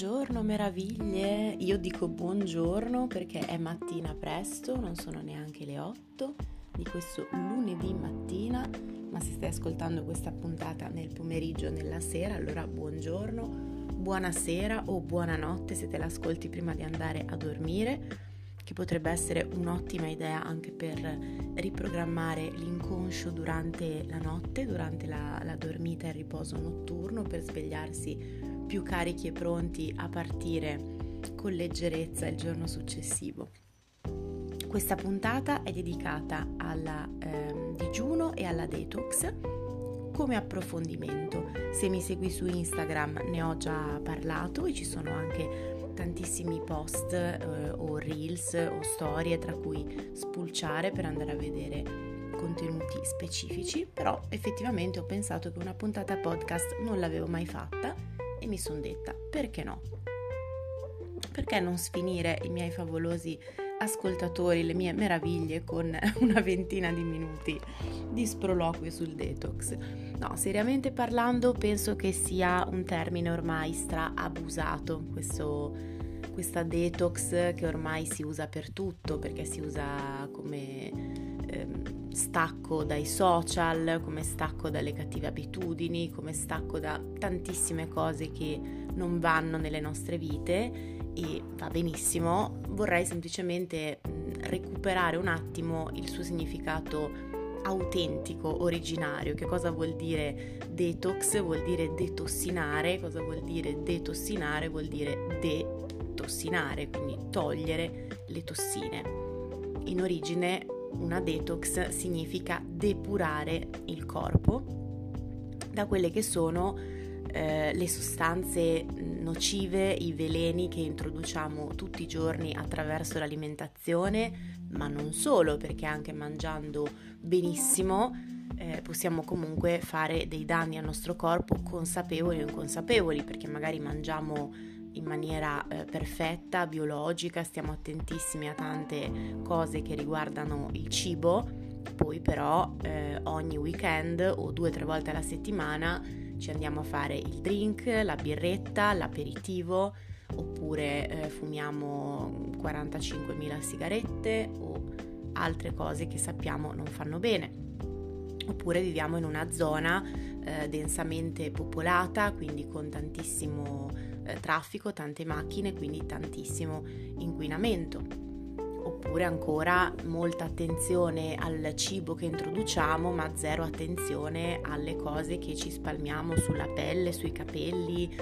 Buongiorno meraviglie, io dico buongiorno perché è mattina presto, non sono neanche le 8 di questo lunedì mattina, ma se stai ascoltando questa puntata nel pomeriggio o nella sera, allora buongiorno, buonasera o buonanotte se te l'ascolti prima di andare a dormire, che potrebbe essere un'ottima idea anche per riprogrammare l'inconscio durante la notte, durante la dormita e il riposo notturno, per svegliarsi più carichi e pronti a partire con leggerezza il giorno successivo. Questa puntata è dedicata al digiuno e alla detox come approfondimento. Se mi segui su Instagram ne ho già parlato e ci sono anche tantissimi post o reels o storie tra cui spulciare per andare a vedere contenuti specifici, però effettivamente ho pensato che una puntata podcast non l'avevo mai fatta e mi sono detta, perché no? Perché non sfinire i miei favolosi ascoltatori, le mie meraviglie con una ventina di minuti di sproloquio sul detox? No, seriamente parlando penso che sia un termine ormai stra-abusato, questa detox che ormai si usa per tutto, perché si usa come stacco dai social, come stacco dalle cattive abitudini, come stacco da tantissime cose che non vanno nelle nostre vite, e va benissimo. Vorrei semplicemente recuperare un attimo il suo significato autentico, originario. Che cosa vuol dire detox? Vuol dire detossinare. Cosa vuol dire detossinare? Vuol dire detossinare, quindi togliere le tossine. In origine una detox significa depurare il corpo da quelle che sono le sostanze nocive, i veleni che introduciamo tutti i giorni attraverso l'alimentazione, ma non solo, perché anche mangiando benissimo possiamo comunque fare dei danni al nostro corpo, consapevoli o inconsapevoli, perché magari mangiamo in maniera perfetta, biologica, stiamo attentissimi a tante cose che riguardano il cibo, poi però ogni weekend o 2 o 3 volte alla settimana ci andiamo a fare il drink, la birretta, l'aperitivo, oppure fumiamo 45.000 sigarette o altre cose che sappiamo non fanno bene, oppure viviamo in una zona densamente popolata, quindi con tantissimo traffico, tante macchine, quindi tantissimo inquinamento. Oppure ancora molta attenzione al cibo che introduciamo, ma zero attenzione alle cose che ci spalmiamo sulla pelle, sui capelli.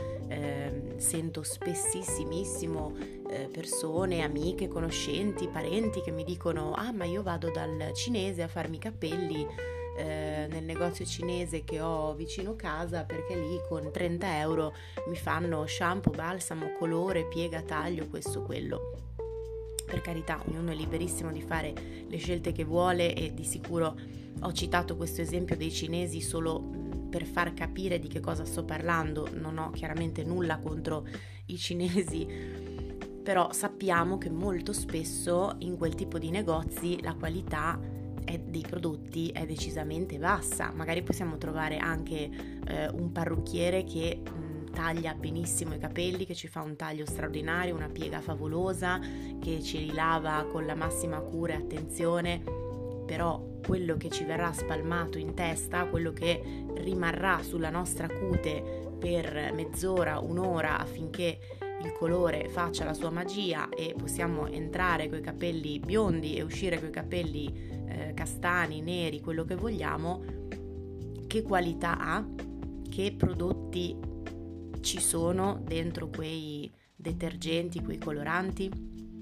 Sento spessissimissimo persone, amiche, conoscenti, parenti che mi dicono: ah, ma io vado dal cinese a farmi i capelli nel negozio cinese che ho vicino casa, perché lì con 30 euro mi fanno shampoo, balsamo, colore, piega, taglio, questo, quello. Per carità, ognuno è liberissimo di fare le scelte che vuole, e di sicuro ho citato questo esempio dei cinesi solo per far capire di che cosa sto parlando. Non ho chiaramente nulla contro i cinesi, però sappiamo che molto spesso in quel tipo di negozi la qualità dei prodotti è decisamente bassa. Magari possiamo trovare anche un parrucchiere che taglia benissimo i capelli, che ci fa un taglio straordinario, una piega favolosa, che ci rilava con la massima cura e attenzione, però quello che ci verrà spalmato in testa, quello che rimarrà sulla nostra cute per mezz'ora, un'ora, affinché il colore faccia la sua magia e possiamo entrare coi capelli biondi e uscire coi capelli castani, neri, quello che vogliamo, che qualità ha, che prodotti ci sono dentro quei detergenti, quei coloranti.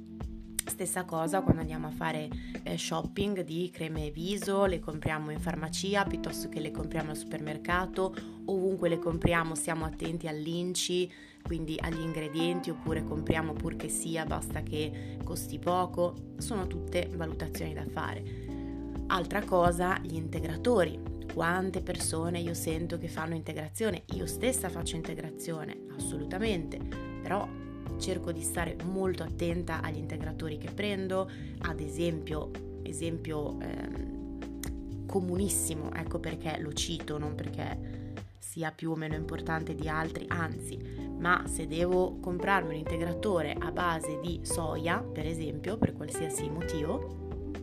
Stessa cosa quando andiamo a fare shopping di creme viso, le compriamo in farmacia piuttosto che le compriamo al supermercato. Ovunque le compriamo stiamo attenti all'INCI, quindi agli ingredienti, oppure compriamo pur che sia, basta che costi poco. Sono tutte valutazioni da fare. Altra cosa, gli integratori. Quante persone io sento che fanno integrazione? Io stessa faccio integrazione, assolutamente, però cerco di stare molto attenta agli integratori che prendo. Ad esempio comunissimo, ecco perché lo cito, non perché sia più o meno importante di altri, anzi, ma se devo comprarmi un integratore a base di soia, per esempio, per qualsiasi motivo,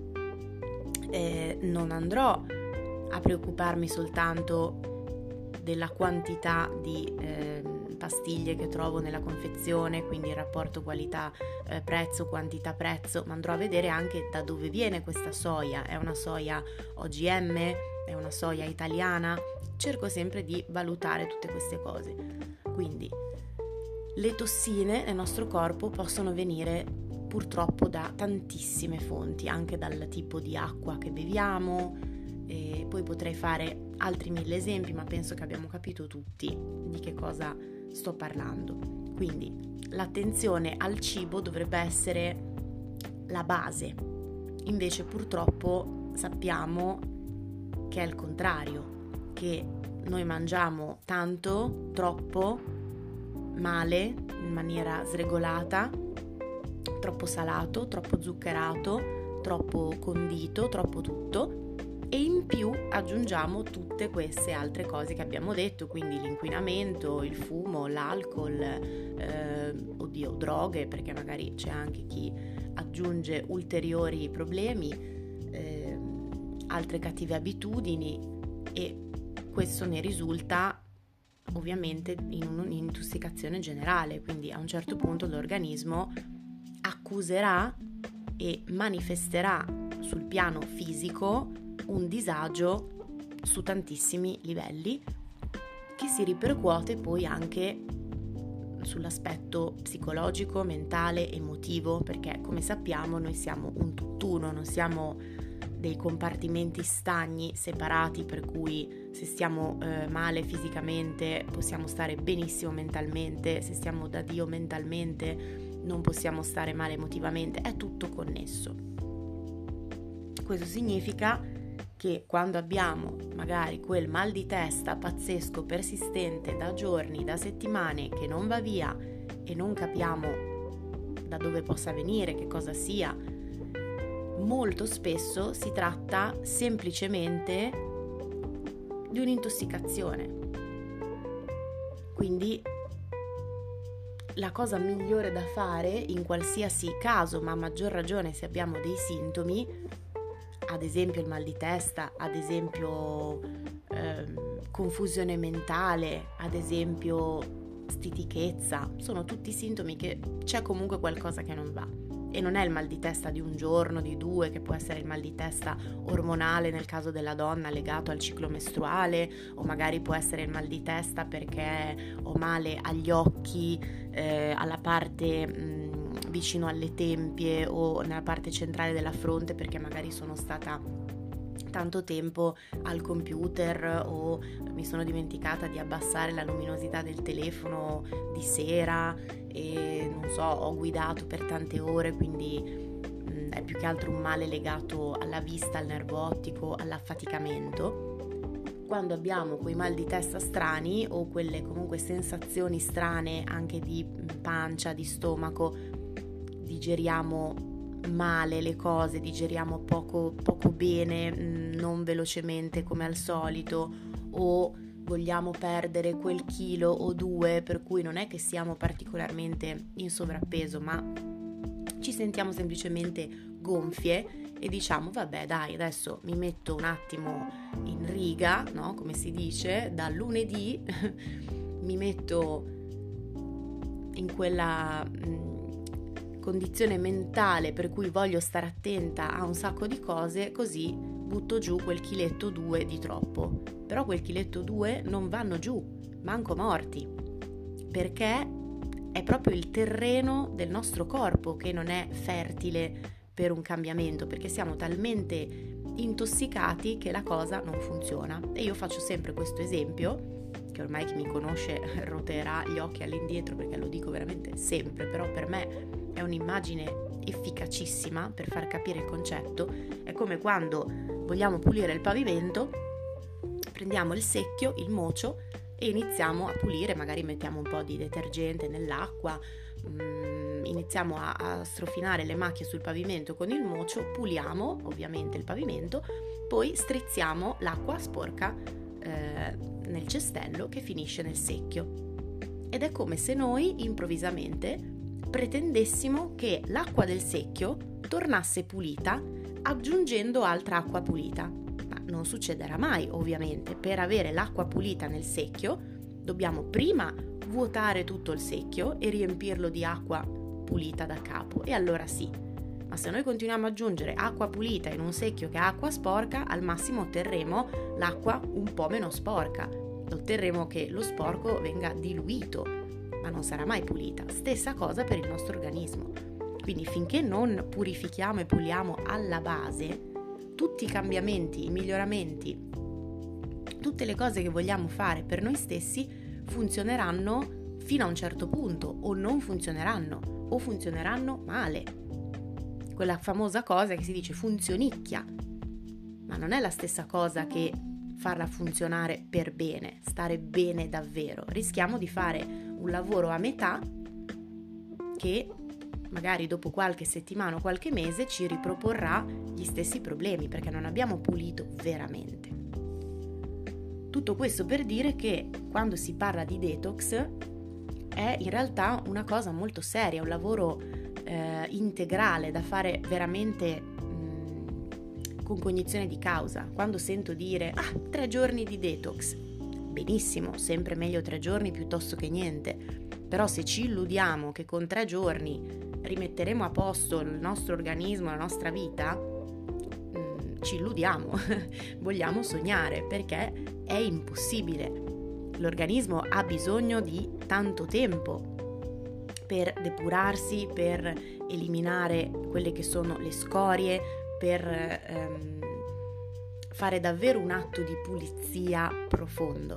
non andrò a preoccuparmi soltanto della quantità di pastiglie che trovo nella confezione, quindi il rapporto qualità prezzo, quantità prezzo, ma andrò a vedere anche da dove viene questa soia. È una soia OGM? È una soia italiana? Cerco sempre di valutare tutte queste cose. Quindi le tossine nel nostro corpo possono venire purtroppo da tantissime fonti, anche dal tipo di acqua che beviamo, e poi potrei fare altri 1000 esempi, ma penso che abbiamo capito tutti di che cosa sto parlando. Quindi l'attenzione al cibo dovrebbe essere la base, invece purtroppo sappiamo che è il contrario, che noi mangiamo tanto, troppo, male, in maniera sregolata, troppo salato, troppo zuccherato, troppo condito, troppo tutto, e in più aggiungiamo tutte queste altre cose che abbiamo detto, quindi l'inquinamento, il fumo, l'alcol, droghe, perché magari c'è anche chi aggiunge ulteriori problemi, altre cattive abitudini, e questo ne risulta ovviamente in un'intossicazione generale, quindi a un certo punto l'organismo accuserà e manifesterà sul piano fisico un disagio su tantissimi livelli, che si ripercuote poi anche sull'aspetto psicologico, mentale, emotivo, perché come sappiamo noi siamo un tutt'uno, non siamo dei compartimenti stagni separati, per cui se stiamo male fisicamente possiamo stare benissimo mentalmente, se stiamo da Dio mentalmente non possiamo stare male emotivamente, è tutto connesso. Questo significa che quando abbiamo magari quel mal di testa pazzesco, persistente, da giorni, da settimane, che non va via e non capiamo da dove possa venire, che cosa sia, molto spesso si tratta semplicemente di un'intossicazione. Quindi la cosa migliore da fare in qualsiasi caso, ma a maggior ragione se abbiamo dei sintomi, ad esempio il mal di testa, ad esempio confusione mentale, ad esempio stitichezza, sono tutti sintomi che c'è comunque qualcosa che non va. E non è il mal di testa di un giorno, di due, che può essere il mal di testa ormonale nel caso della donna legato al ciclo mestruale, o magari può essere il mal di testa perché ho male agli occhi, alla parte vicino alle tempie o nella parte centrale della fronte, perché magari sono stata tanto tempo al computer o mi sono dimenticata di abbassare la luminosità del telefono di sera e non so, ho guidato per tante ore, quindi è più che altro un male legato alla vista, al nervo ottico, all'affaticamento. Quando abbiamo quei mal di testa strani o quelle comunque sensazioni strane anche di pancia, di stomaco, digeriamo male le cose, digeriamo poco bene, non velocemente come al solito, o vogliamo perdere quel chilo o due, per cui non è che siamo particolarmente in sovrappeso, ma ci sentiamo semplicemente gonfie e diciamo vabbè dai, adesso mi metto un attimo in riga, no? Come si dice, da lunedì mi metto in quella condizione mentale per cui voglio stare attenta a un sacco di cose, così butto giù quel chiletto 2 di troppo. Però quel chiletto 2 non vanno giù, manco morti, perché è proprio il terreno del nostro corpo che non è fertile per un cambiamento, perché siamo talmente intossicati che la cosa non funziona. E io faccio sempre questo esempio, che ormai chi mi conosce roteerà gli occhi all'indietro perché lo dico veramente sempre, però per me è un'immagine efficacissima per far capire il concetto. È come quando vogliamo pulire il pavimento, prendiamo il secchio, il mocio e iniziamo a pulire, magari mettiamo un po' di detergente nell'acqua, iniziamo a strofinare le macchie sul pavimento con il mocio, puliamo ovviamente il pavimento, poi strizziamo l'acqua sporca nel cestello che finisce nel secchio. ed è come se noi improvvisamente pretendessimo che l'acqua del secchio tornasse pulita aggiungendo altra acqua pulita. Ma non succederà mai, ovviamente. Per avere l'acqua pulita nel secchio dobbiamo prima vuotare tutto il secchio e riempirlo di acqua pulita da capo, e allora sì. Ma se noi continuiamo ad aggiungere acqua pulita in un secchio che ha acqua sporca, al massimo otterremo l'acqua un po' meno sporca, otterremo che lo sporco venga diluito, ma non sarà mai pulita. Stessa cosa per il nostro organismo. Quindi finché non purifichiamo e puliamo alla base, tutti i cambiamenti, i miglioramenti, tutte le cose che vogliamo fare per noi stessi funzioneranno fino a un certo punto, o non funzioneranno, o funzioneranno male. Quella famosa cosa che si dice funzionicchia, ma non è la stessa cosa che farla funzionare per bene, stare bene davvero. Rischiamo di fare un lavoro a metà che magari dopo qualche settimana o qualche mese ci riproporrà gli stessi problemi, perché non abbiamo pulito veramente. Tutto questo per dire che quando si parla di detox è in realtà una cosa molto seria, un lavoro integrale da fare veramente con cognizione di causa. Quando sento dire 3 giorni di detox, benissimo, sempre meglio 3 giorni piuttosto che niente, però se ci illudiamo che con 3 giorni rimetteremo a posto il nostro organismo, la nostra vita, ci illudiamo, vogliamo sognare, perché è impossibile. L'organismo ha bisogno di tanto tempo per depurarsi, per eliminare quelle che sono le scorie, per fare davvero un atto di pulizia profondo.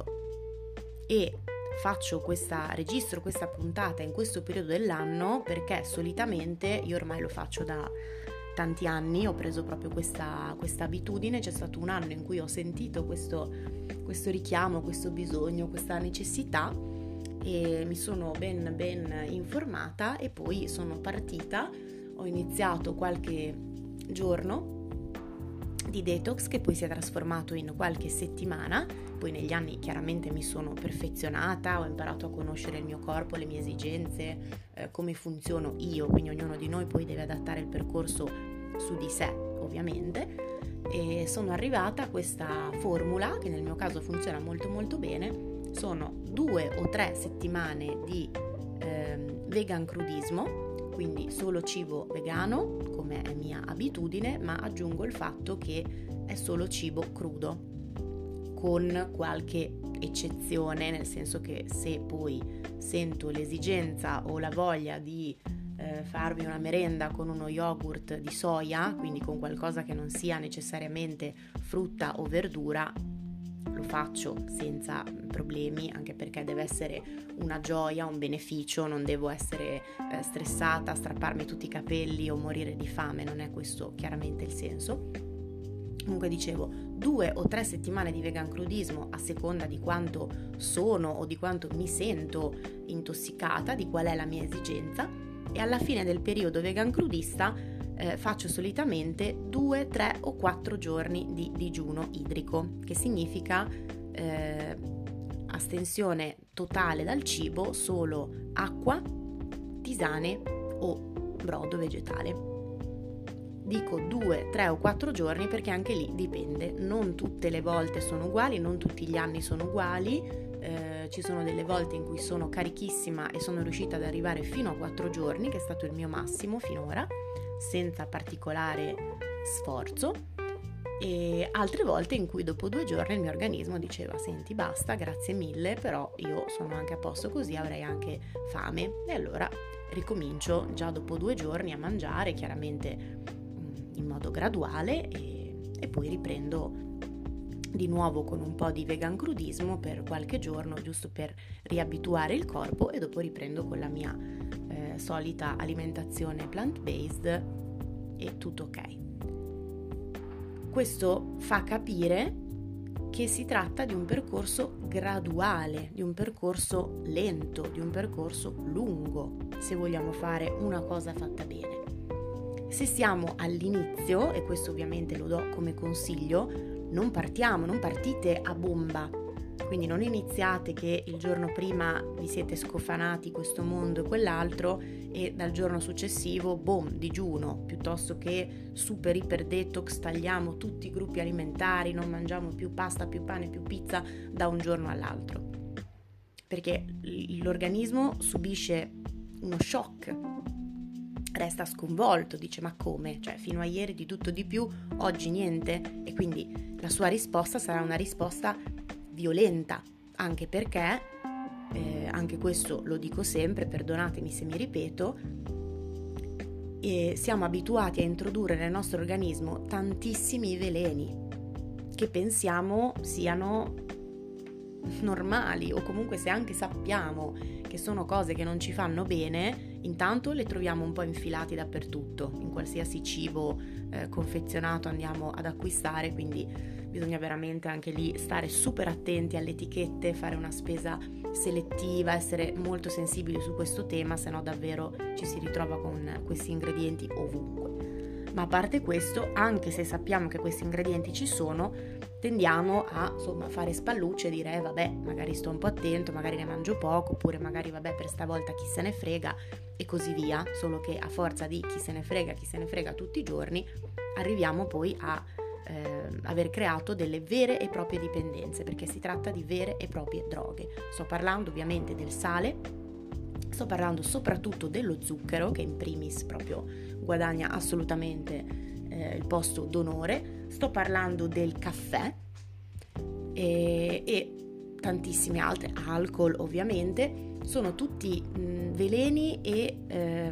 E registro questa puntata in questo periodo dell'anno perché solitamente io ormai lo faccio da tanti anni, ho preso proprio questa abitudine. C'è stato un anno in cui ho sentito questo richiamo, questo bisogno, questa necessità, e mi sono ben informata e poi sono partita. Ho iniziato qualche giorno di detox che poi si è trasformato in qualche settimana. Poi negli anni chiaramente mi sono perfezionata, ho imparato a conoscere il mio corpo, le mie esigenze, come funziono io, quindi ognuno di noi poi deve adattare il percorso su di sé, ovviamente, e sono arrivata a questa formula che nel mio caso funziona molto molto bene. Sono 2 o 3 settimane di vegan crudismo, quindi solo cibo vegano come è mia abitudine, ma aggiungo il fatto che è solo cibo crudo, con qualche eccezione, nel senso che se poi sento l'esigenza o la voglia di farmi una merenda con uno yogurt di soia, quindi con qualcosa che non sia necessariamente frutta o verdura, lo faccio senza problemi, anche perché deve essere una gioia, un beneficio, non devo essere stressata, strapparmi tutti i capelli o morire di fame, non è questo chiaramente il senso. Comunque dicevo, 2 o 3 settimane di vegan crudismo a seconda di quanto sono o di quanto mi sento intossicata, di qual è la mia esigenza, e alla fine del periodo vegan crudista faccio solitamente 2, 3 o 4 giorni di digiuno idrico, che significa astensione totale dal cibo, solo acqua, tisane o brodo vegetale. Dico 2, 3 o 4 giorni perché anche lì dipende, non tutte le volte sono uguali, non tutti gli anni sono uguali, ci sono delle volte in cui sono carichissima e sono riuscita ad arrivare fino a 4 giorni, che è stato il mio massimo finora, senza particolare sforzo, e altre volte in cui dopo 2 giorni il mio organismo diceva: senti, basta, grazie mille, però io sono anche a posto così, avrei anche fame, e allora ricomincio già dopo 2 giorni a mangiare, chiaramente in modo graduale, e poi riprendo di nuovo con un po' di vegan crudismo per qualche giorno, giusto per riabituare il corpo, e dopo riprendo con la mia solita alimentazione plant-based e tutto ok. Questo fa capire che si tratta di un percorso graduale, di un percorso lento, di un percorso lungo, se vogliamo fare una cosa fatta bene. Se siamo all'inizio, e questo ovviamente lo do come consiglio, non partite a bomba Quindi non iniziate che il giorno prima vi siete scofanati questo mondo e quell'altro e dal giorno successivo, boom, digiuno, piuttosto che super iper detox, tagliamo tutti i gruppi alimentari, non mangiamo più pasta, più pane, più pizza da un giorno all'altro. Perché l'organismo subisce uno shock, resta sconvolto, dice ma come? Cioè fino a ieri di tutto di più, oggi niente, e quindi la sua risposta sarà una risposta violenta, anche perché, anche questo lo dico sempre, perdonatemi se mi ripeto, siamo abituati a introdurre nel nostro organismo tantissimi veleni che pensiamo siano normali, o comunque se anche sappiamo che sono cose che non ci fanno bene, intanto le troviamo un po' infilati dappertutto, in qualsiasi cibo confezionato andiamo ad acquistare, quindi bisogna veramente anche lì stare super attenti alle etichette, fare una spesa selettiva, essere molto sensibili su questo tema, se no davvero ci si ritrova con questi ingredienti ovunque. Ma a parte questo, anche se sappiamo che questi ingredienti ci sono, tendiamo a fare spallucce e dire vabbè, magari sto un po' attento, magari ne mangio poco, oppure magari vabbè, per stavolta chi se ne frega, e così via, solo che a forza di chi se ne frega tutti i giorni, arriviamo poi a aver creato delle vere e proprie dipendenze, perché si tratta di vere e proprie droghe. Sto parlando ovviamente del sale, sto parlando soprattutto dello zucchero, che in primis proprio guadagna assolutamente il posto d'onore, sto parlando del caffè e tantissime altre, alcol ovviamente, sono tutti veleni e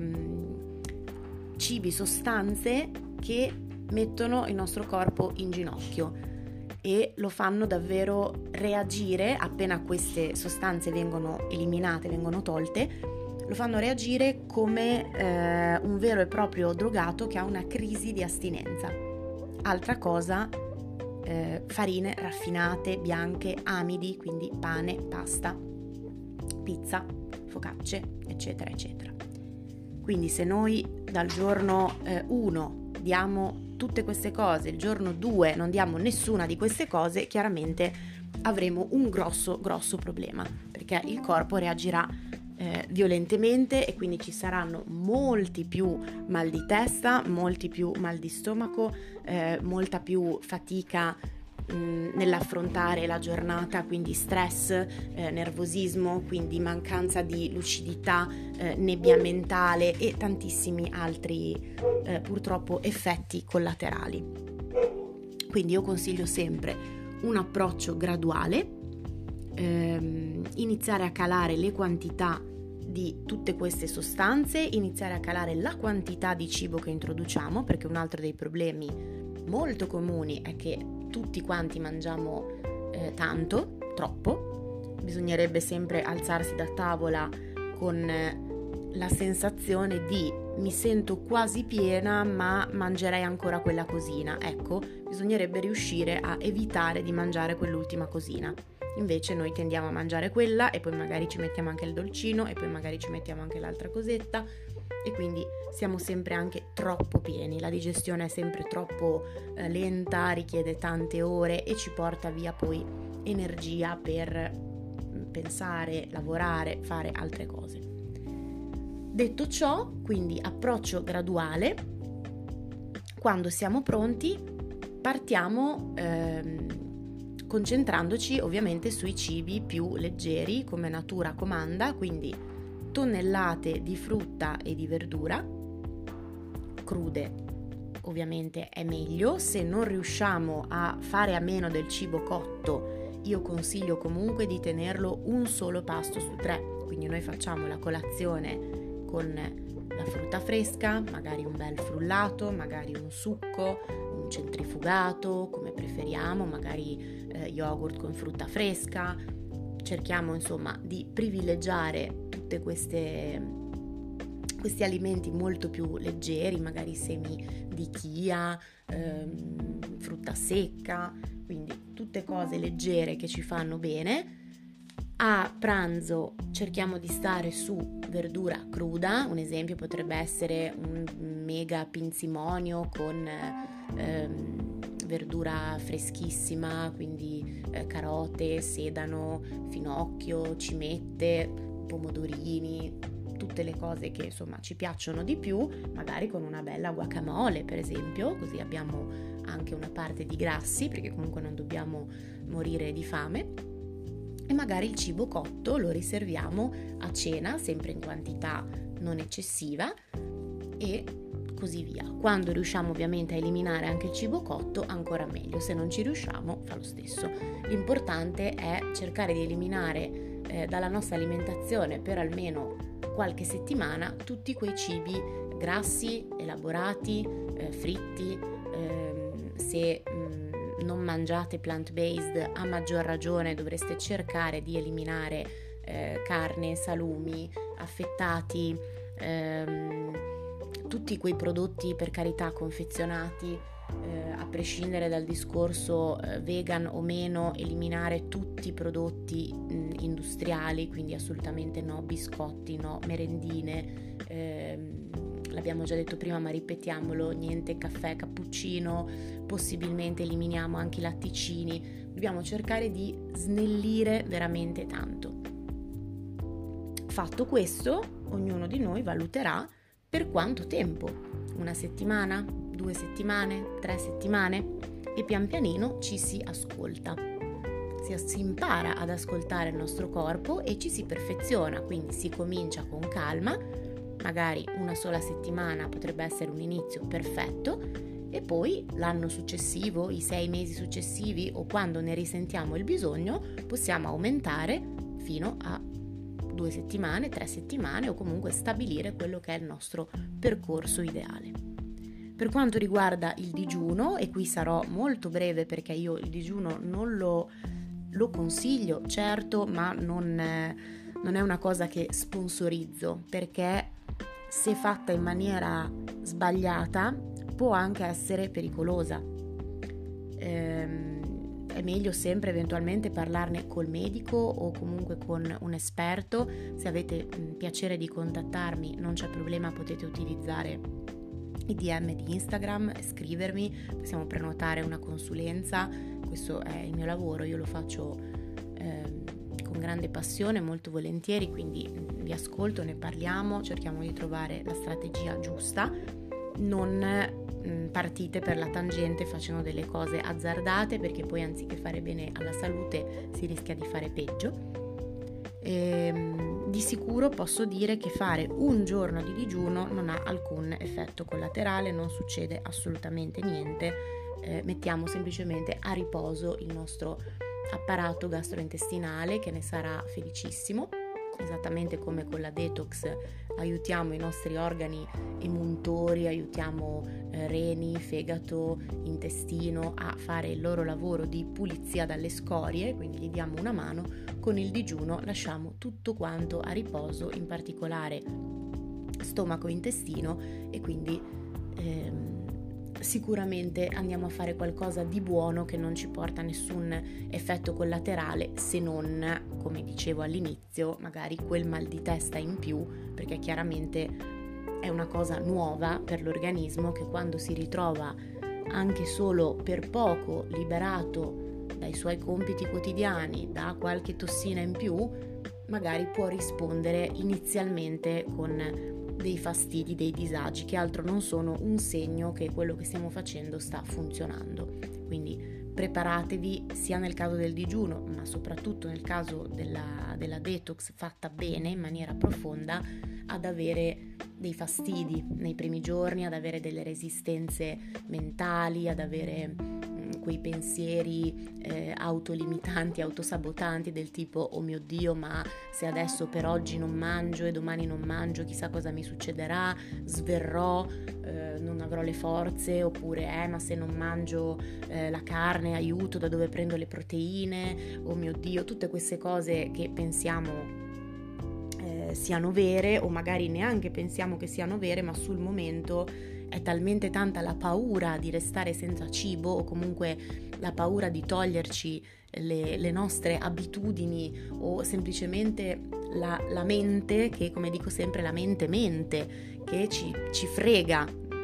cibi, sostanze che mettono il nostro corpo in ginocchio e lo fanno davvero reagire appena queste sostanze vengono eliminate, vengono tolte, lo fanno reagire come un vero e proprio drogato che ha una crisi di astinenza. Altra cosa, farine raffinate, bianche, amidi, quindi pane, pasta, pizza, focacce, eccetera, eccetera. Quindi se noi dal giorno 1 diamo tutte queste cose, il giorno 2 non diamo nessuna di queste cose, chiaramente avremo un grosso problema, perché il corpo reagirà violentemente e quindi ci saranno molti più mal di testa, molti più mal di stomaco, molta più fatica nell'affrontare la giornata, quindi stress, nervosismo, quindi mancanza di lucidità, nebbia mentale e tantissimi altri purtroppo effetti collaterali. Quindi io consiglio sempre un approccio graduale, iniziare a calare le quantità di tutte queste sostanze, iniziare a calare la quantità di cibo che introduciamo, perché un altro dei problemi molto comuni è che tutti quanti mangiamo tanto, troppo. Bisognerebbe sempre alzarsi da tavola con la sensazione di mi sento quasi piena ma mangerei ancora quella cosina. Ecco, bisognerebbe riuscire a evitare di mangiare quell'ultima cosina. Invece noi tendiamo a mangiare quella e poi magari ci mettiamo anche il dolcino e poi magari ci mettiamo anche l'altra cosetta e quindi siamo sempre anche troppo pieni, la digestione è sempre troppo lenta, richiede tante ore e ci porta via poi energia per pensare, lavorare, fare altre cose. Detto ciò, quindi approccio graduale, quando siamo pronti partiamo concentrandoci ovviamente sui cibi più leggeri come natura comanda, quindi tonnellate di frutta e di verdura, crude ovviamente è meglio. Se non riusciamo a fare a meno del cibo cotto, io consiglio comunque di tenerlo un solo pasto su 3, quindi noi facciamo la colazione con la frutta fresca, magari un bel frullato, magari un succo, un centrifugato, come preferiamo, magari yogurt con frutta fresca. Cerchiamo insomma di privilegiare tutte questi alimenti molto più leggeri, magari semi di chia, frutta secca, quindi tutte cose leggere che ci fanno bene. A pranzo cerchiamo di stare su verdura cruda, un esempio potrebbe essere un mega pinzimonio con verdura freschissima, quindi carote, sedano, finocchio, cimette, pomodorini, tutte le cose che insomma ci piacciono di più, magari con una bella guacamole per esempio, così abbiamo anche una parte di grassi, perché comunque non dobbiamo morire di fame. E magari il cibo cotto lo riserviamo a cena, sempre in quantità non eccessiva, e così via. Quando riusciamo ovviamente a eliminare anche il cibo cotto, ancora meglio. Se non ci riusciamo, fa lo stesso. L'importante è cercare di eliminare dalla nostra alimentazione per almeno qualche settimana tutti quei cibi grassi, elaborati, fritti. Se non mangiate plant-based, a maggior ragione dovreste cercare di eliminare carne, salumi, affettati, tutti quei prodotti, per carità, confezionati, a prescindere dal discorso vegan o meno, eliminare tutti i prodotti industriali, quindi assolutamente no biscotti, no merendine, l'abbiamo già detto prima ma ripetiamolo, niente caffè, cappuccino, possibilmente eliminiamo anche i latticini. Dobbiamo cercare di snellire veramente tanto. Fatto questo, ognuno di noi valuterà per quanto tempo, 1 settimana, 2 settimane, 3 settimane, e pian pianino ci si ascolta. Si impara ad ascoltare il nostro corpo e ci si perfeziona, quindi si comincia con calma, magari 1 sola settimana potrebbe essere un inizio perfetto, e poi l'anno successivo, i 6 mesi successivi o quando ne risentiamo il bisogno, possiamo aumentare fino a 2 settimane, 3 settimane, o comunque stabilire quello che è il nostro percorso ideale. Per quanto riguarda il digiuno, e qui sarò molto breve perché io il digiuno non lo consiglio, certo, ma non è una cosa che sponsorizzo, perché se fatta in maniera sbagliata può anche essere pericolosa. È meglio sempre eventualmente parlarne col medico o comunque con un esperto. Se avete piacere di contattarmi, non c'è problema, potete utilizzare i DM di Instagram, scrivermi, possiamo prenotare una consulenza. Questo è il mio lavoro, io lo faccio con grande passione, molto volentieri, quindi vi ascolto, ne parliamo, cerchiamo di trovare la strategia giusta. Non partite per la tangente facendo delle cose azzardate, perché poi anziché fare bene alla salute si rischia di fare peggio. Di sicuro posso dire che fare un giorno di digiuno non ha alcun effetto collaterale, non succede assolutamente niente, mettiamo semplicemente a riposo il nostro apparato gastrointestinale, che ne sarà felicissimo. Esattamente come con la detox aiutiamo i nostri organi emuntori, aiutiamo reni, fegato, intestino a fare il loro lavoro di pulizia dalle scorie, quindi gli diamo una mano. Con il digiuno lasciamo tutto quanto a riposo, in particolare stomaco e intestino, e quindi sicuramente andiamo a fare qualcosa di buono che non ci porta nessun effetto collaterale, se non, come dicevo all'inizio, magari quel mal di testa in più, perché chiaramente è una cosa nuova per l'organismo che quando si ritrova anche solo per poco liberato dai suoi compiti quotidiani, da qualche tossina in più, magari può rispondere inizialmente con dei fastidi, dei disagi, che altro non sono un segno che quello che stiamo facendo sta funzionando. Quindi preparatevi, sia nel caso del digiuno, ma soprattutto nel caso della detox fatta bene, in maniera profonda, ad avere dei fastidi nei primi giorni, ad avere delle resistenze mentali, ad avere quei pensieri autolimitanti, autosabotanti, del tipo: oh mio Dio, ma se adesso per oggi non mangio e domani non mangio, chissà cosa mi succederà, sverrò, non avrò le forze, oppure ma se non mangio la carne, aiuto, da dove prendo le proteine, oh mio Dio, tutte queste cose che pensiamo siano vere, o magari neanche pensiamo che siano vere, ma sul momento è talmente tanta la paura di restare senza cibo, o comunque la paura di toglierci le nostre abitudini, o semplicemente la mente, che, come dico sempre, la mente che ci frega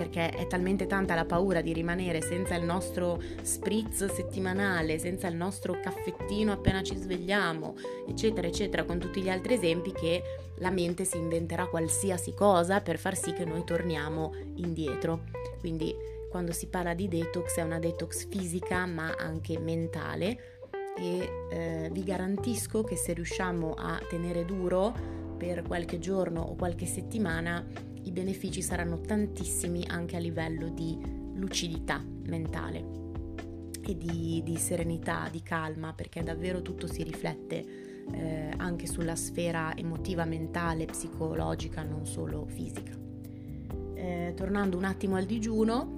perché è talmente tanta la paura di rimanere senza il nostro spritz settimanale, senza il nostro caffettino appena ci svegliamo, eccetera, eccetera, con tutti gli altri esempi, che la mente si inventerà qualsiasi cosa per far sì che noi torniamo indietro. Quindi quando si parla di detox è una detox fisica ma anche mentale, e vi garantisco che se riusciamo a tenere duro per qualche giorno o qualche settimana, i benefici saranno tantissimi anche a livello di lucidità mentale e di serenità, di calma, perché davvero tutto si riflette anche sulla sfera emotiva, mentale, psicologica, non solo fisica. Tornando un attimo al digiuno,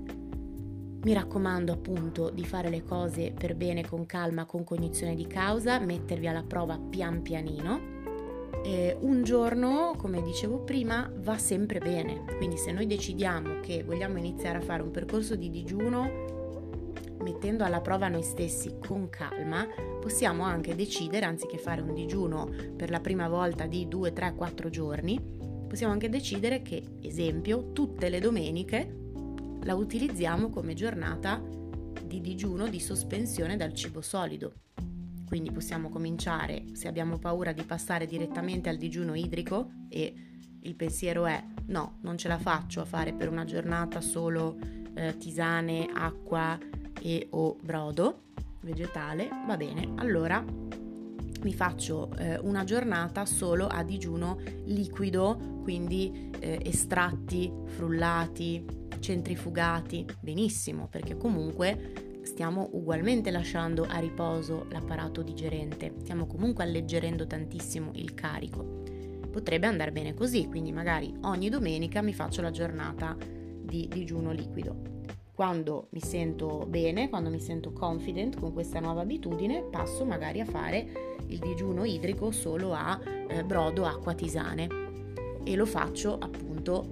mi raccomando appunto di fare le cose per bene, con calma, con cognizione di causa, mettervi alla prova pian pianino. Un giorno, come dicevo prima, va sempre bene, quindi se noi decidiamo che vogliamo iniziare a fare un percorso di digiuno mettendo alla prova noi stessi con calma, possiamo anche decidere, anziché fare un digiuno per la prima volta di 2, 3, 4 giorni, possiamo anche decidere che, esempio, tutte le domeniche la utilizziamo come giornata di digiuno, di sospensione dal cibo solido. Quindi possiamo cominciare, se abbiamo paura di passare direttamente al digiuno idrico e il pensiero è no, non ce la faccio a fare per una giornata solo tisane, acqua e o brodo vegetale, va bene, allora mi faccio una giornata solo a digiuno liquido, quindi estratti, frullati, centrifugati, benissimo, perché comunque stiamo ugualmente lasciando a riposo l'apparato digerente, stiamo comunque alleggerendo tantissimo il carico. Potrebbe andare bene così, quindi magari ogni domenica mi faccio la giornata di digiuno liquido. Quando mi sento bene, quando mi sento confident con questa nuova abitudine, passo magari a fare il digiuno idrico solo a brodo, acqua, tisane, e lo faccio appunto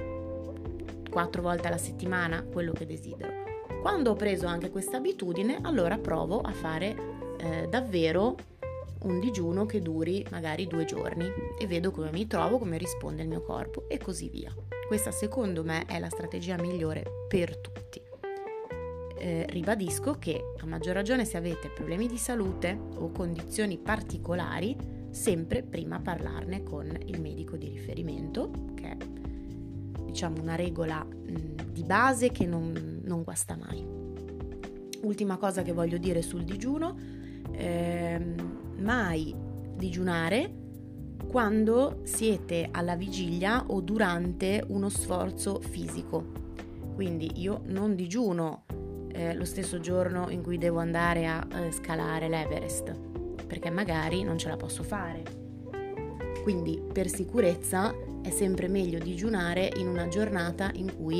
4 volte alla settimana, quello che desidero. Quando ho preso anche questa abitudine, allora provo a fare davvero un digiuno che duri magari 2 giorni e vedo come mi trovo, come risponde il mio corpo e così via. Questa secondo me è la strategia migliore per tutti. Ribadisco che a maggior ragione se avete problemi di salute o condizioni particolari, sempre prima parlarne con il medico di riferimento, che è diciamo una regola di base che non guasta mai. Ultima cosa che voglio dire sul digiuno: mai digiunare quando siete alla vigilia o durante uno sforzo fisico. Quindi io non digiuno lo stesso giorno in cui devo andare a scalare l'Everest, perché magari non ce la posso fare. Quindi per sicurezza è sempre meglio digiunare in una giornata in cui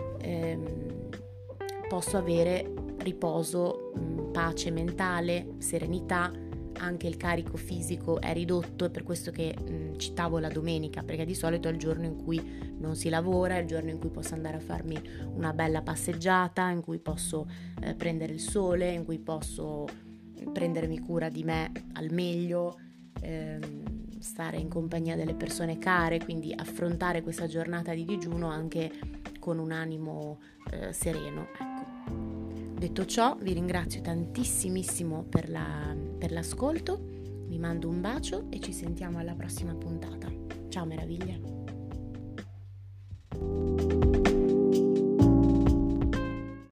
posso avere riposo, pace mentale, serenità, anche il carico fisico è ridotto, è per questo che citavo la domenica, perché di solito è il giorno in cui non si lavora, è il giorno in cui posso andare a farmi una bella passeggiata, in cui posso prendere il sole, in cui posso prendermi cura di me al meglio, stare in compagnia delle persone care, quindi affrontare questa giornata di digiuno anche con un animo sereno, ecco. Detto ciò, vi ringrazio tantissimissimo per l'ascolto, vi mando un bacio e ci sentiamo alla prossima puntata. Ciao meraviglie!